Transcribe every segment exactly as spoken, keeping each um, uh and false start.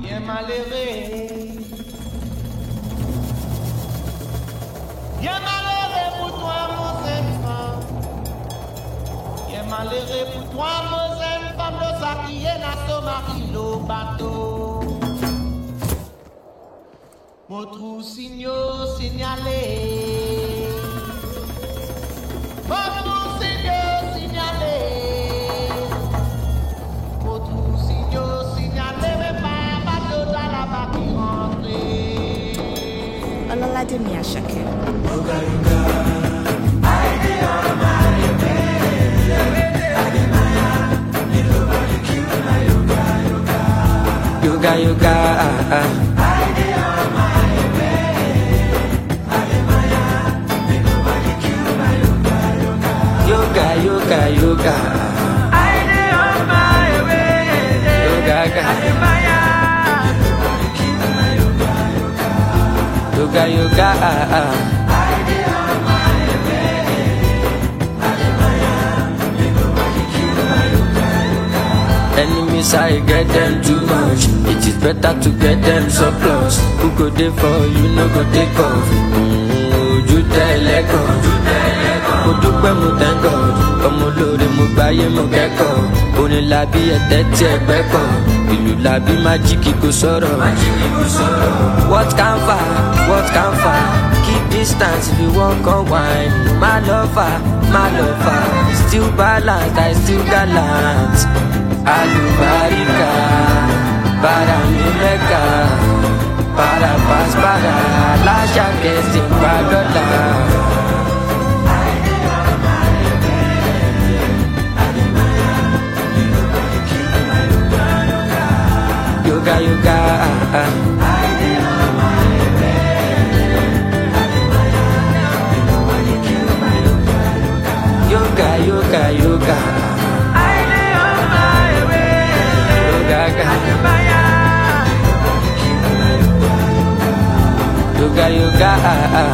Bien malheureux. Bien malheureux pour toi, mon enfant. Bien malheureux pour toi, mon enfant. Le qui est dans son mari, le bateau. Mon trou signaux signalé. Mon trou signaux signalé. Mon trou signaux signalé. Mais pas bateau dans la barre qui rentre. Olalademi Asake. Yoga, yoga, ah, ah. Yoga, yoga, yoga. Yoga, yoga, yoga, ah, ah. Enemies, I get them too much. It is better to get them surplus. Who go there for you, no go take off. Mm, you tell let go. Mo dúpẹ́ mo thank God. Ọmọ olóore mo gbáyé mo kẹ́kọ̀ọ́. Orin làbí ẹ̀tẹ́ tí ẹgbẹ́ kọ̀. Ìlú làbí májíkì kò sọ̀rọ̀. What can far? What can far? Keep distance if you walk on wine. My lover, my lover. Still balanced, I still gallant. Alubarika, para mi meca, para paz, para la chaque sin pagoda. Yoga, yoga, ah, ah. Yoga, yoga, yoga. Yoga, yoga, ah, ah.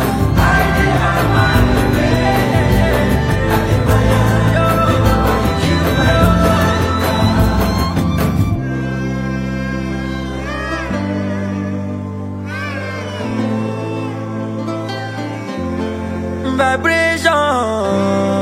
Vibration.